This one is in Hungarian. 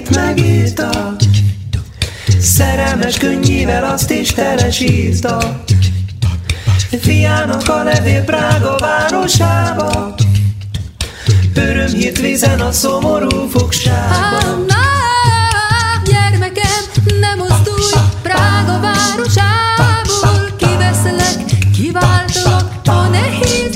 amit megírta, szerelmes könnyével azt is telesírta. Fiának a levél Prága városába, örömhírt vizen a szomorú fogságba. Gyermekem, ne mozdulj Prága városából, kiveszlek, kiváltalak a nehéz